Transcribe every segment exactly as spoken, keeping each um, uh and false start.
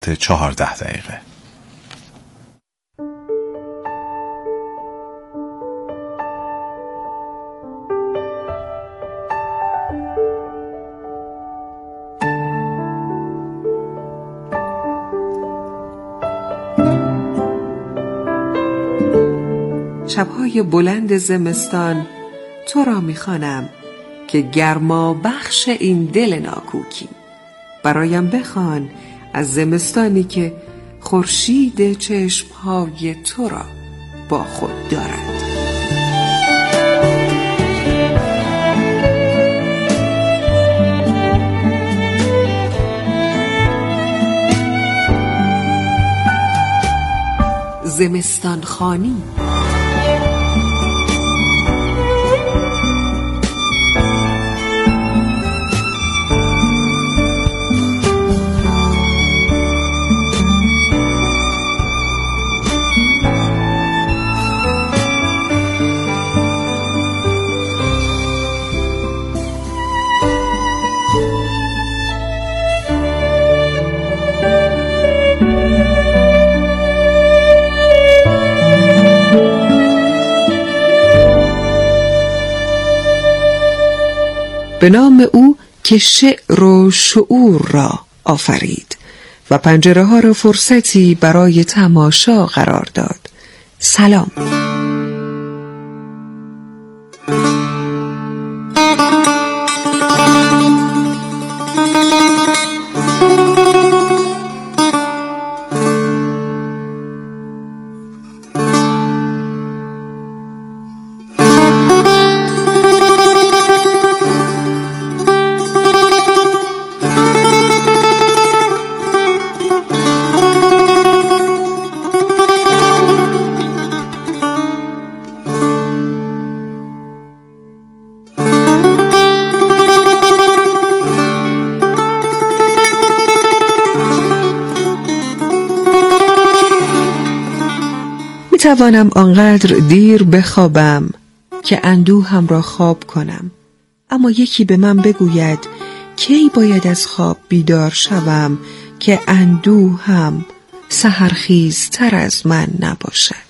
ساعت چهارده دقیقه. شب‌های بلند زمستان تو را می‌خوانم که گرما بخش این دل ناکوکی. برایم بخوان از زمستانی که خورشید چشم‌های تو را با خود دارد. زمستان خوانی. به نام او که شعر و شعور را آفرید و پنجره ها را فرصتی برای تماشا قرار داد. سلام. توانم آنقدر دیر بخوابم که اندوهم را خواب کنم، اما یکی به من بگوید کی باید از خواب بیدار شوم که اندوهم سحرخیزتر از من نباشد.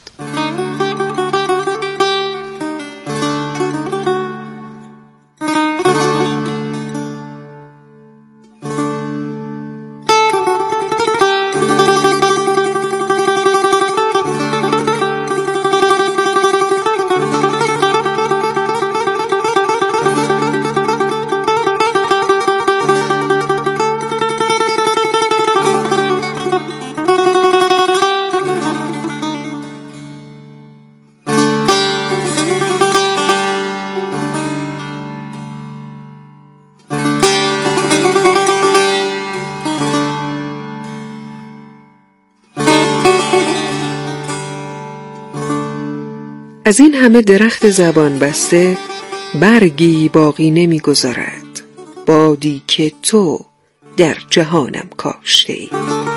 از این همه درخت زبان بسته برگی باقی نمی گذارد، بادی که تو در جهانم کاشته ای.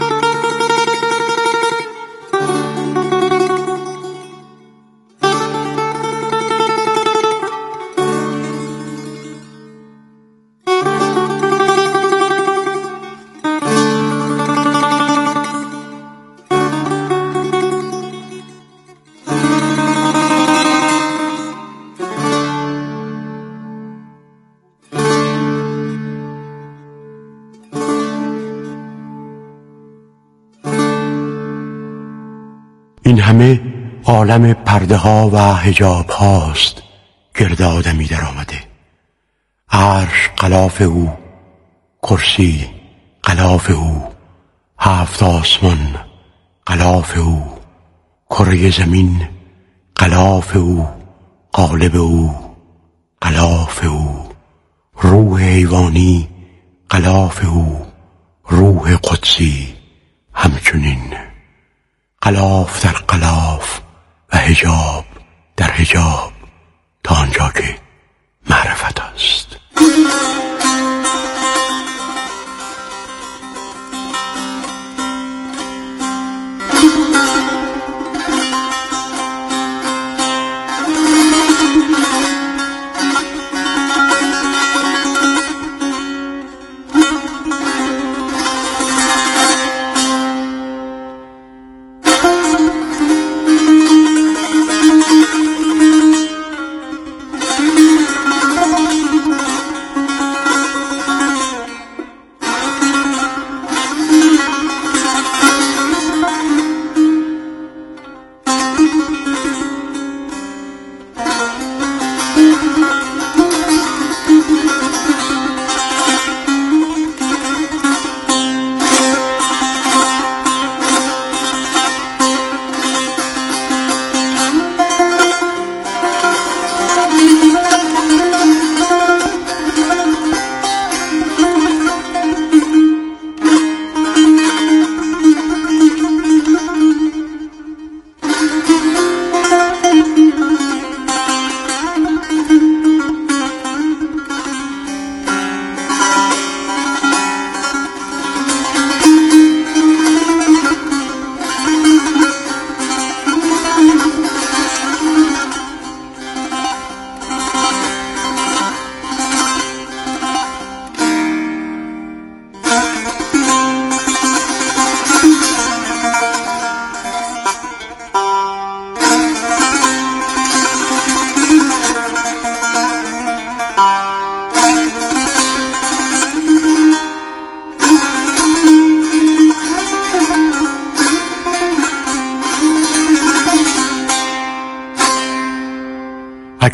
این همه عالم پرده ها و حجاب هاست گرد آدمی در آمده. عرش غلاف او، کرسی غلاف او، هفت آسمان غلاف او، کره زمین غلاف او، قالب او غلاف او، روح حیوانی غلاف او، روح قدسی همچنین. غلاف در غلاف و حجاب در حجاب تا آنجا که معرفت است.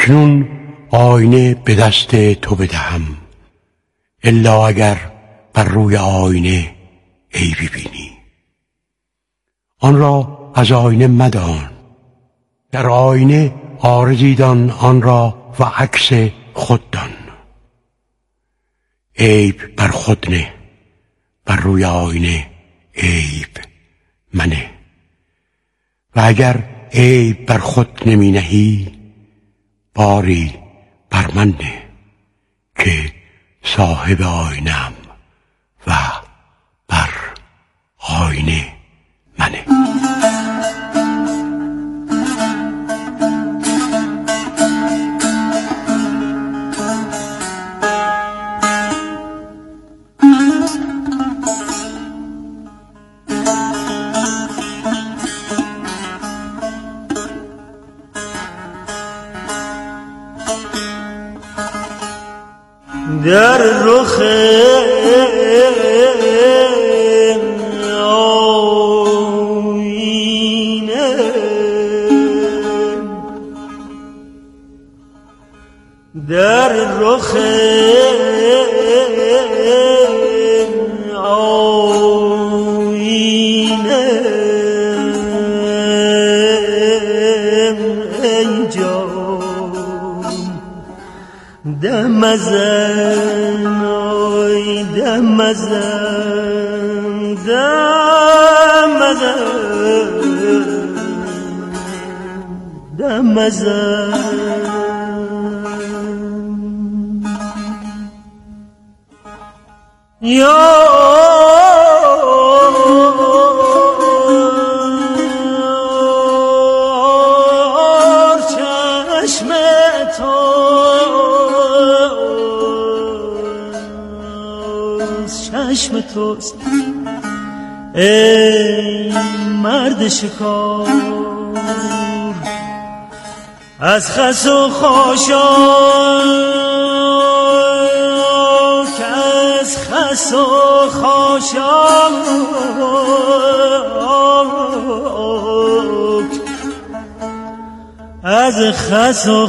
اکنون آینه به دست تو بدهم، الا اگر بر روی آینه عیبی بینی. آن را از آینه مدان، در آینه عارضی دان آن را و عکس خود دان. عیب بر خود نه، بر روی آینه عیب منه. و اگر عیب بر خود نمی نهی، باری بر من نه که صاحب آینم و بر آینه منه. در رخ آینه در رخ آینه ای جان دم ازن آی دم ازن دم ازن دم ازن یا چشم تو چشم توست ای مرد شکار، از خس و خاشاک از خس و خاشاک از خس و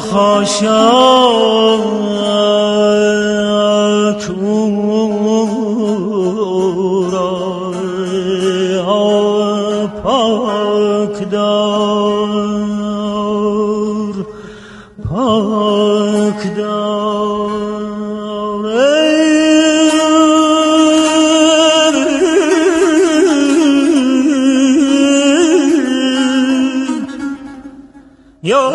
خاشاک او را پاک دار پاک دار یا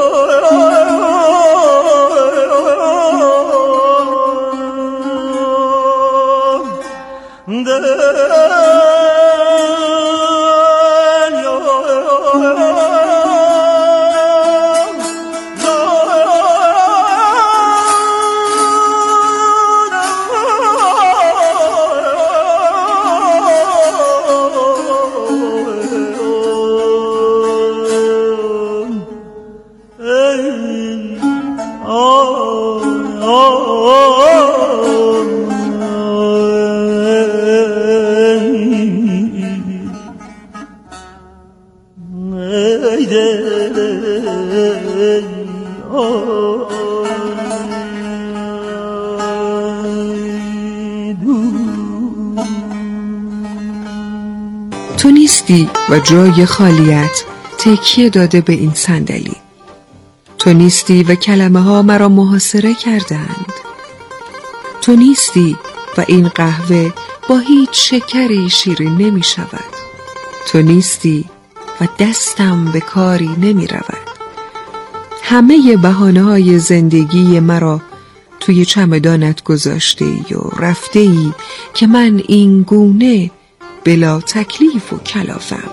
تو نیستی و جای خالیت تکیه داده به این صندلی. تو نیستی و کلمه ها مرا محاصره کردند. تو نیستی و این قهوه با هیچ شکری شیرین نمی شود. تو نیستی و دستم به کاری نمی رود. همه بهانه های زندگی مرا توی چمدانت گذاشته ای و رفته ای که من این گونه بلا تکلیف و کلافم.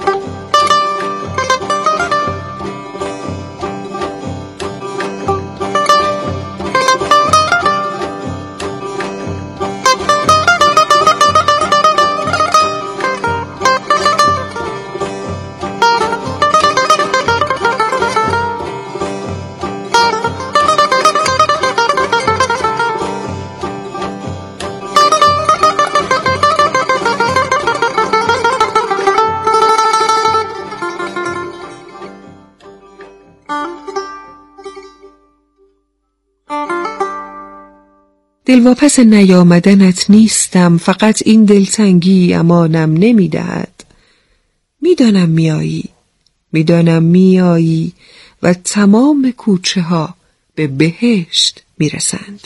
دلواپس نیامدنت نیستم، فقط این دلتنگی امانم نمیدهد. میدانم میایی، میدانم میایی و تمام کوچه ها به بهشت میرسند.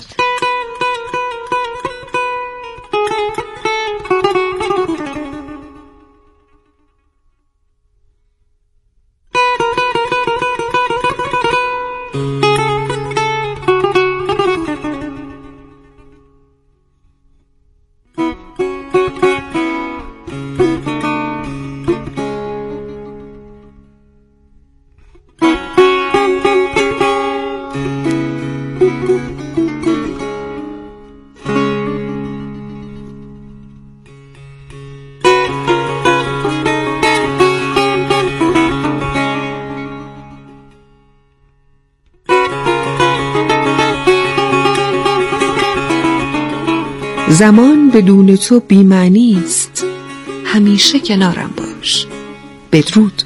زمان بدون تو بی‌معنی است، همیشه کنارم باش. بدرود.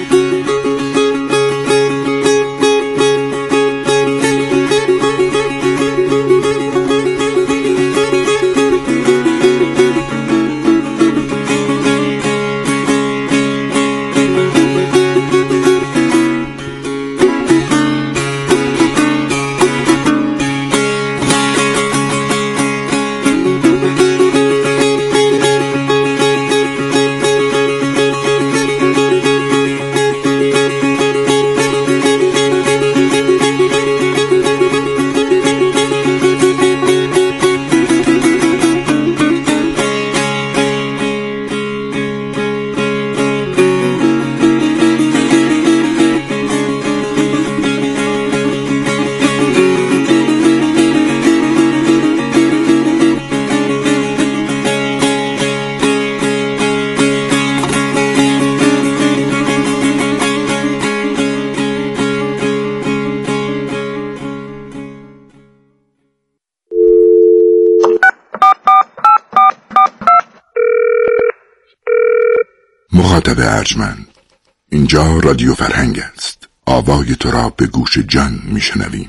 مخاطب ارجمند، اینجا رادیو فرهنگ است. آوای تو را به گوش جان میشنویم.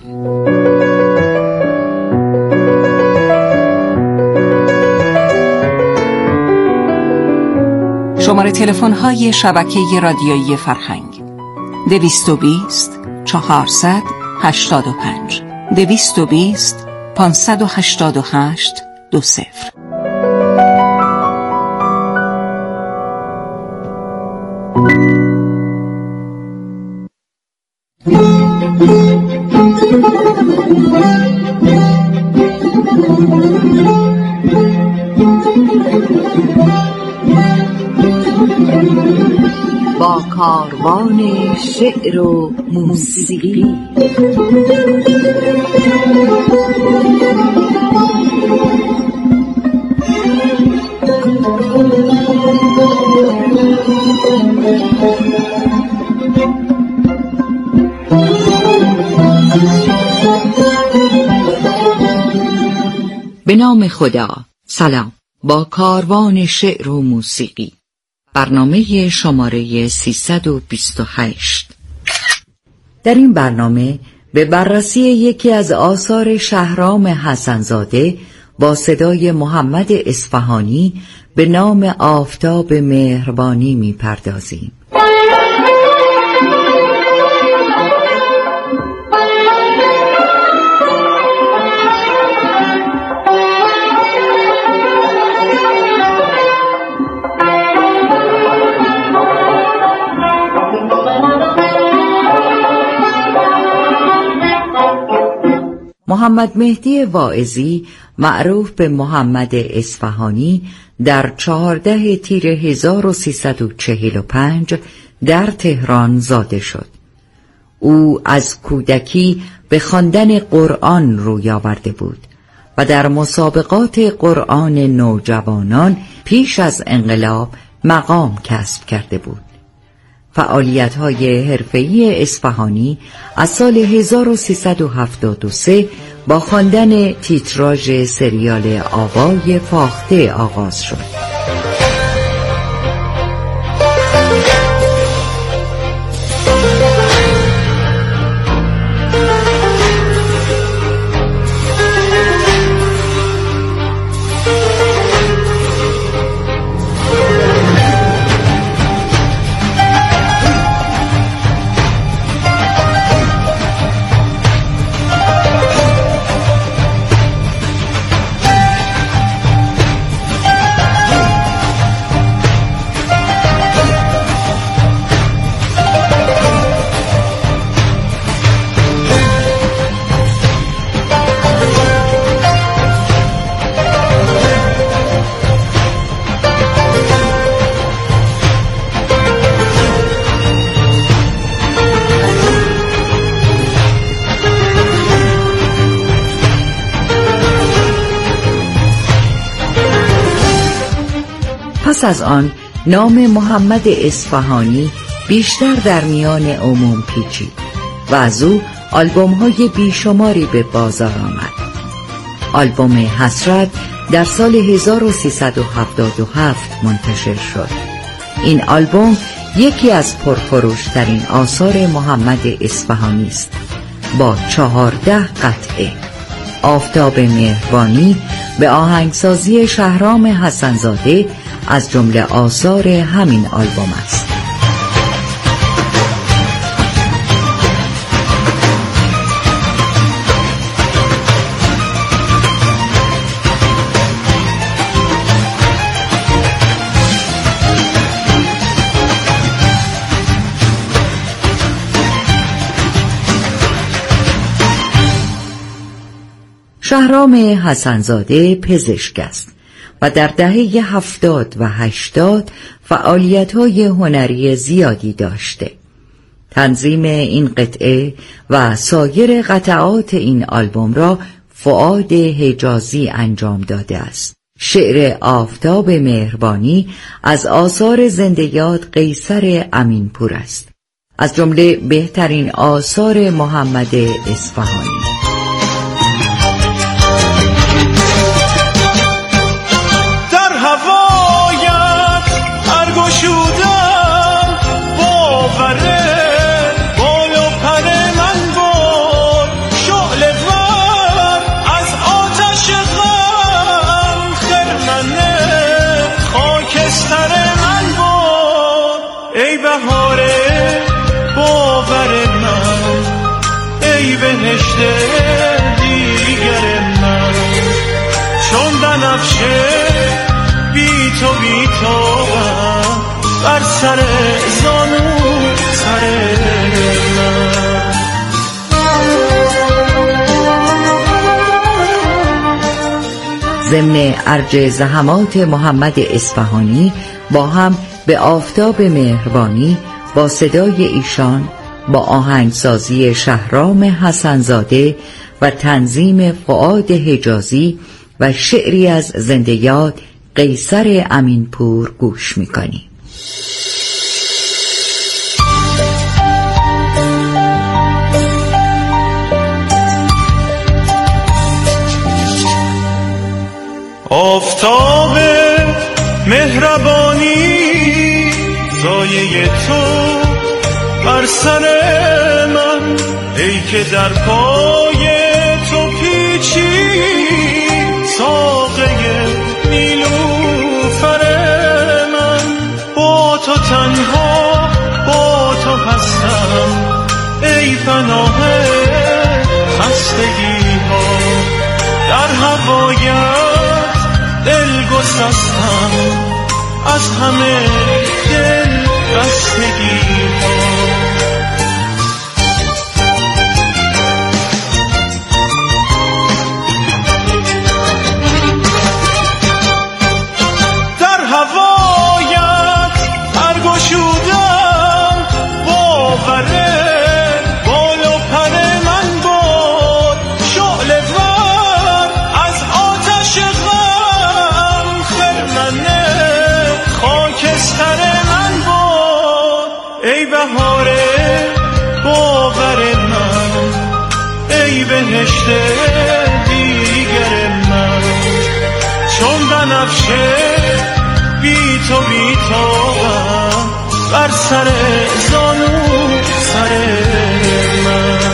شماره تلفن های شبکه رادیویی فرهنگ: دویست و بیست چهارصد هشتاد و پنج دویست و بیست پانصد و هشتاد و هشت دو صفر. با کاروان شعر و موسیقی. به نام خدا. سلام. با کاروان شعر و موسیقی، برنامه شماره سیصد و بیست و هشت. در این برنامه به بررسی یکی از آثار شهرام حسن‌زاده با صدای محمد اصفهانی به نام آفتاب مهربانی می‌پردازیم. محمد مهدی واعظی، معروف به محمد اصفهانی، در چهارده تیر هزار و سیصد و چهل و پنج در تهران زاده شد. او از کودکی به خواندن قرآن روی آورده بود و در مسابقات قرآن نوجوانان پیش از انقلاب مقام کسب کرده بود. فعالیت‌های حرفه‌ای اصفهانی از سال هزار و سیصد و هفتاد و سه با خواندن تیتراژ سریال آوای فاخته آغاز شد. پس از آن نام محمد اصفهانی بیشتر در میان عموم پیچید و از او آلبوم‌های بیشماری به بازار آمد. آلبوم حسرت در سال هزار و سیصد و هفتاد و هفت منتشر شد. این آلبوم یکی از پرفروشترین آثار محمد اصفهانی است با چهارده قطعه. آفتاب مهربانی به آهنگسازی شهرام حسن‌زاده از جمله آثار همین آلبوم است. شهرام حسن‌زاده پزشک است و در دهه هفتاد و هشتاد فعالیت‌های هنری زیادی داشته. تنظیم این قطعه و سایر قطعات این آلبوم را فؤاد حجازی انجام داده است. شعر آفتاب مهربانی از آثار زنده یاد قیصر امینپور است، از جمله بهترین آثار محمد اصفهانی. ای بهاره باور من، ای بهشت دیگر من، چون بنفشه بی تو بی تو بر سر زانو سر من. ضمن ارج زحمات محمد اصفهانی با هم به آفتاب مهربانی با صدای ایشان، با آهنگسازی شهرام حسن‌زاده و تنظیم فؤاد حجازی و شعری از زنده یاد قیصر امینپور گوش می‌کنی. آفتاب مهربانی سایه تو بر سر من، ای که در پای تو پیچی ساقه نیلوفر من. با تو تنها با تو هستم ای پناه خستگی ها، در هوایت دل گسستم از همه دل بستگی ها. در هوایت برگشودم باور بال و پر من بود، شعله ور از آتش غم خرمن خاکستر من بود. ای بهاره باور من، ای بهشت دیگر من، چون بنفشه بی تو بی تو بر سر زانو سر من.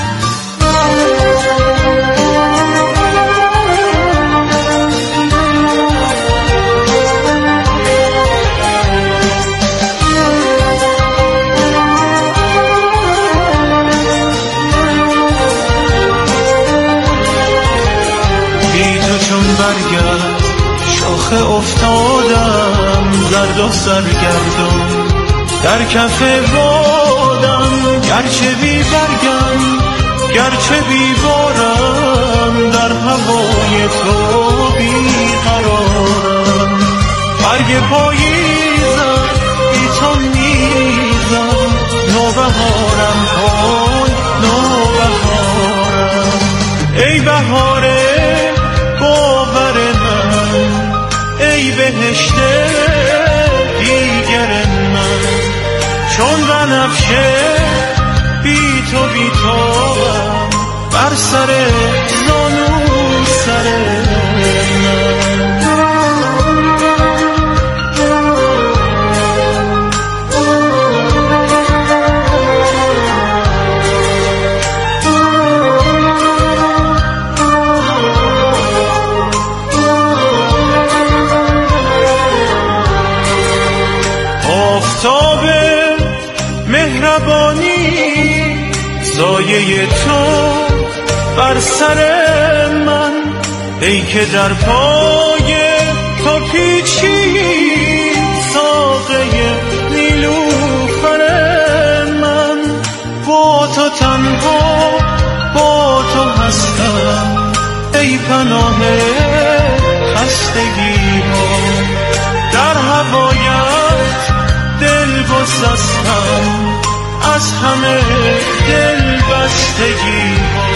برگرد شاخه افتادم زرد و سرگردم، در کف بادم گرچه بی برگم گرچه بی بارم، در هوای تو بی قرارم. برگ پاییزم بی تو میزم، نوبهارم کن نوبهارم. ای بهاره باور من، ای بهشت چون بنفشه بی تو بی تابم بر سر زانو سر آفتاب مهربانی سایه تو بر سر من، ای که در پای تو پیچید ساقه نیلوفر من. با تو تنها با تو هستم ای پناه خستگی ها، در هوایت دل گسستم از همه دل بستگی ها.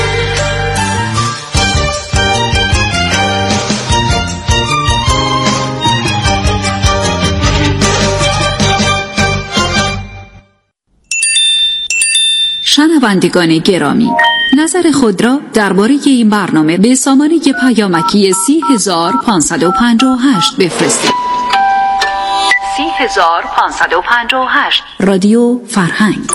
شنوندگان گرامی، نظر خود را درباره این برنامه به سامانه پیامکی سی هزار پانصد و پنجاه و هشت بفرستید. سی هزار پانصد و پنجاه و هشت رادیو فرهنگ.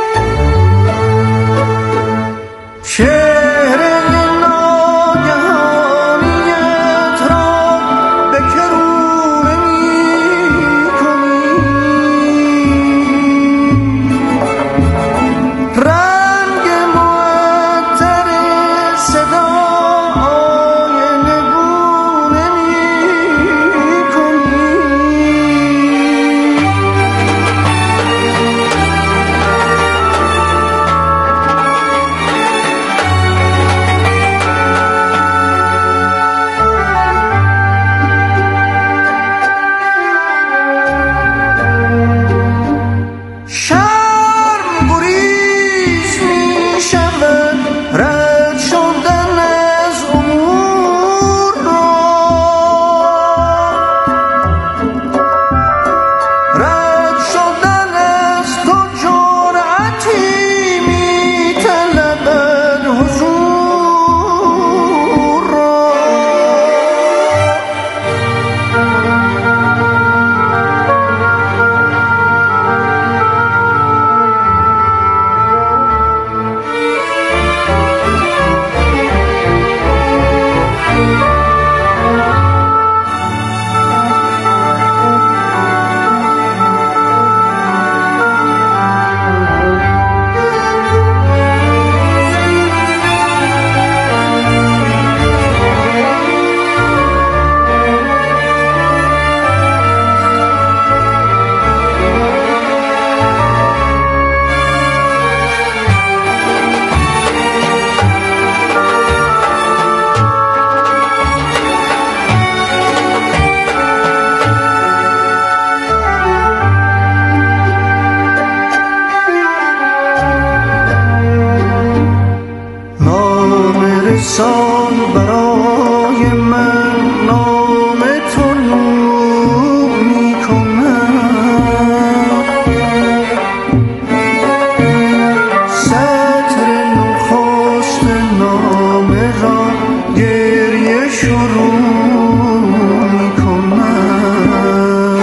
شهر ناگهان سال برای من نام تو نور می کند. سطر نخست نامه را گریه شروع می کند.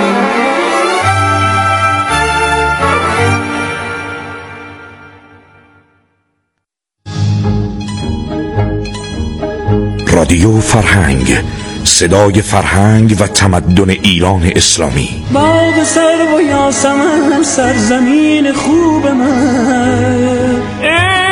رادیو فرهنگ، صدای فرهنگ و تمدن ایران اسلامی. باغ سرو و یاسمن سرزمین خوب من،